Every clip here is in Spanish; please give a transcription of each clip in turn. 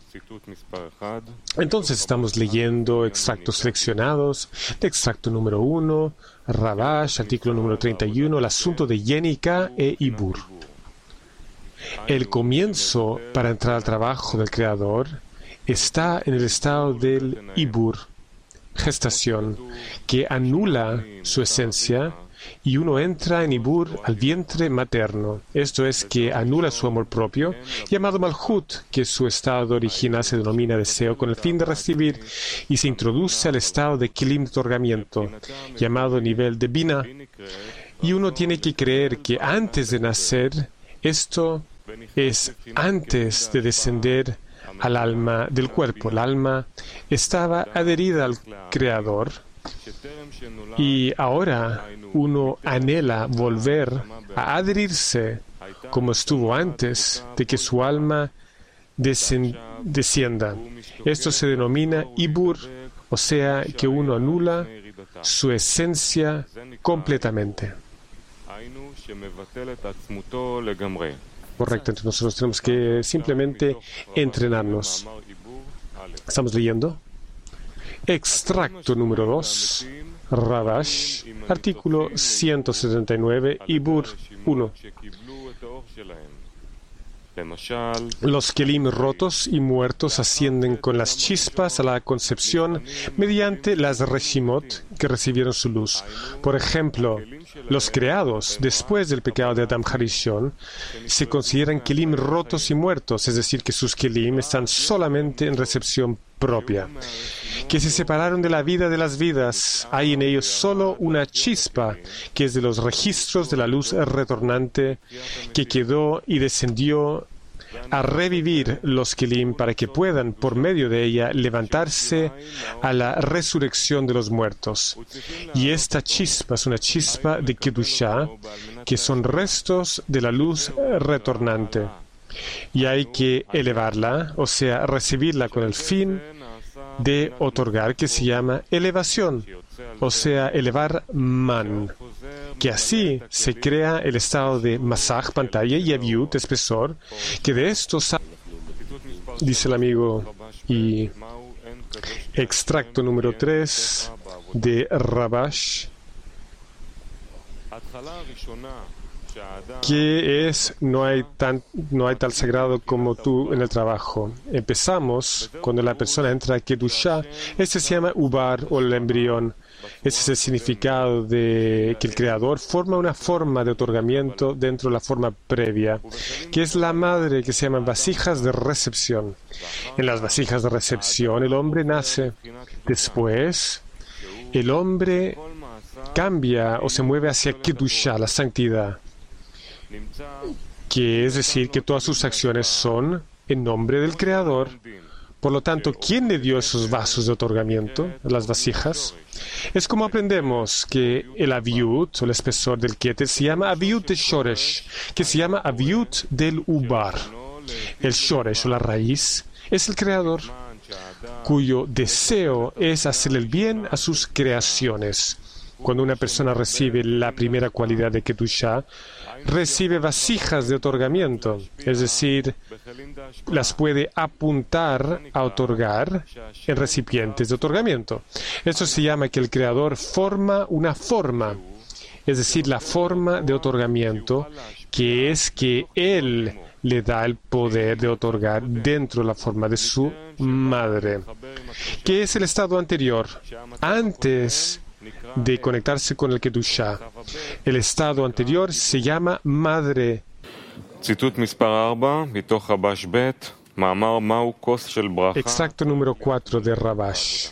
Entonces estamos leyendo extractos seleccionados de extracto número 1, Rabash, artículo número 31, el asunto de Yenika e Ibur. El comienzo para entrar al trabajo del Creador está en el estado del Ibur, gestación, que anula su esencia, y uno entra en Ibur al vientre materno. Esto es, que anula su amor propio, llamado Malhut, que su estado original se denomina deseo, con el fin de recibir, y se introduce al estado de Kilim de otorgamiento, llamado nivel de Bina. Y uno tiene que creer que antes de nacer, esto es antes de descender al alma del cuerpo. El alma estaba adherida al Creador, y ahora uno anhela volver a adherirse como estuvo antes de que su alma descienda. Esto se denomina Ibur, o sea, que uno anula su esencia completamente. Correcto, entonces nosotros tenemos que simplemente entrenarnos. Estamos leyendo extracto número 2, Rabash, artículo 179, Ibur 1. Los kelim rotos y muertos ascienden con las chispas a la concepción mediante las reshimot que recibieron su luz. Por ejemplo, los creados después del pecado de Adam Harishon se consideran kelim rotos y muertos, es decir, que sus kelim están solamente en recepción propia, que se separaron de la vida de las vidas. Hay en ellos solo una chispa, que es de los registros de la luz retornante, que quedó y descendió a revivir los kelim para que puedan, por medio de ella, levantarse a la resurrección de los muertos. Y esta chispa es una chispa de Kedushá, que son restos de la luz retornante. Y hay que elevarla, o sea, recibirla con el fin de otorgar, que se llama elevación, o sea, elevar man, que así se crea el estado de masaj, pantalla, y aviut, espesor, que de esto dice el amigo. Y extracto número 3 de Rabash, que es, no hay tal sagrado como tú en el trabajo. Empezamos cuando la persona entra a Kedushá. Este se llama Ubar, o el embrión. Ese es el significado de que el Creador forma una forma de otorgamiento dentro de la forma previa, que es la madre, que se llaman vasijas de recepción. En las vasijas de recepción el hombre nace. Después el hombre cambia o se mueve hacia Kedushá, la santidad, que es decir, que todas sus acciones son en nombre del Creador. Por lo tanto, ¿quién le dio esos vasos de otorgamiento, las vasijas? Es como aprendemos que el aviut, o el espesor del keter, se llama aviut de shoresh, que se llama aviut del ubar. El shoresh, o la raíz, es el Creador, cuyo deseo es hacer el bien a sus creaciones. Cuando una persona recibe la primera cualidad de Kedushá, recibe vasijas de otorgamiento, es decir, las puede apuntar a otorgar en recipientes de otorgamiento. Esto se llama que el Creador forma una forma, es decir, la forma de otorgamiento, que es que Él le da el poder de otorgar dentro de la forma de su madre, que es el estado anterior, antes de conectarse con el Kedushá. El estado anterior se llama madre. Extracto número 4 de Rabash.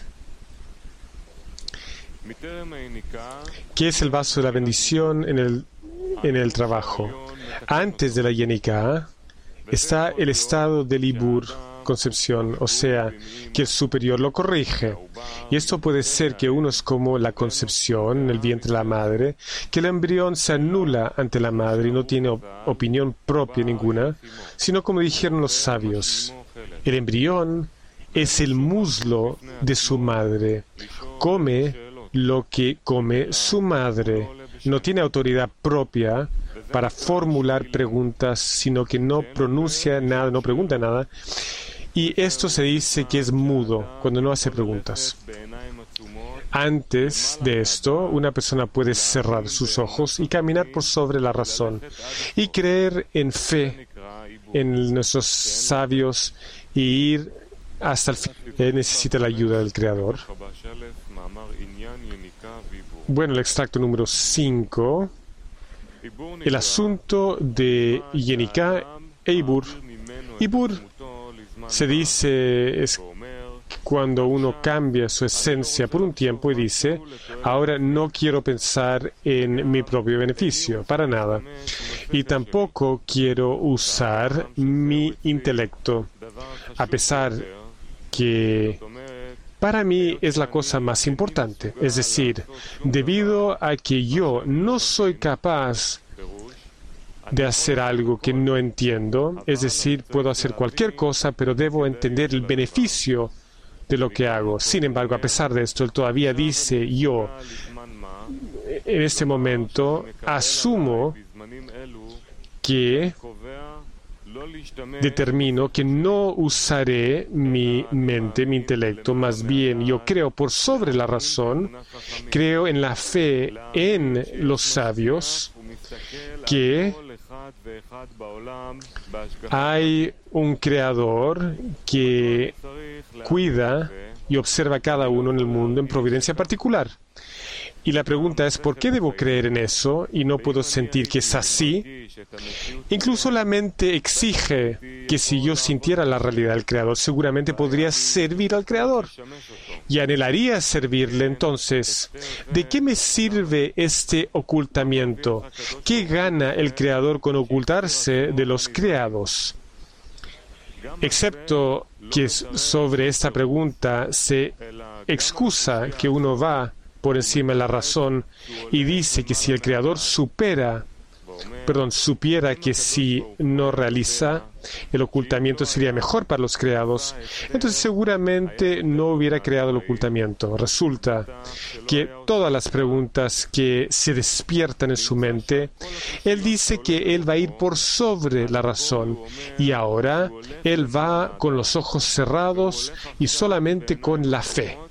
¿Qué es el vaso de la bendición en el trabajo? Antes de la Yenika está el estado del Ibur, concepción, o sea, que el superior lo corrige. Y esto puede ser que uno es como la concepción en el vientre de la madre, que el embrión se anula ante la madre y no tiene opinión propia ninguna, sino como dijeron los sabios, el embrión es el muslo de su madre, come lo que come su madre, no tiene autoridad propia para formular preguntas, sino que no pronuncia nada, no pregunta nada. Y esto se dice que es mudo, cuando no hace preguntas. Antes de esto, una persona puede cerrar sus ojos y caminar por sobre la razón y creer en fe en nuestros sabios y ir hasta el fin. Necesita la ayuda del Creador. Bueno, el extracto número 5. El asunto de Yenika e Ibur. Ibur se dice es cuando uno cambia su esencia por un tiempo y dice, ahora no quiero pensar en mi propio beneficio, para nada. Y tampoco quiero usar mi intelecto, a pesar que para mí es la cosa más importante. Es decir, debido a que yo no soy capaz de hacer algo que no entiendo, es decir, puedo hacer cualquier cosa, pero debo entender el beneficio de lo que hago. Sin embargo, a pesar de esto, él todavía dice, yo, en este momento, asumo que determino que no usaré mi mente, mi intelecto, más bien yo creo por sobre la razón, creo en la fe en los sabios, que hay un creador que cuida y observa a cada uno en el mundo en providencia particular. Y la pregunta es, ¿por qué debo creer en eso y no puedo sentir que es así? Incluso la mente exige que si yo sintiera la realidad del Creador, seguramente podría servir al Creador y anhelaría servirle. Entonces, ¿de qué me sirve este ocultamiento? ¿Qué gana el Creador con ocultarse de los creados? Excepto que sobre esta pregunta se excusa que uno va por encima de la razón y dice que si el Creador supiera que si no realiza el ocultamiento sería mejor para los creados, entonces seguramente no hubiera creado el ocultamiento. Resulta que todas las preguntas que se despiertan en su mente, él dice que él va a ir por sobre la razón y ahora él va con los ojos cerrados y solamente con la fe.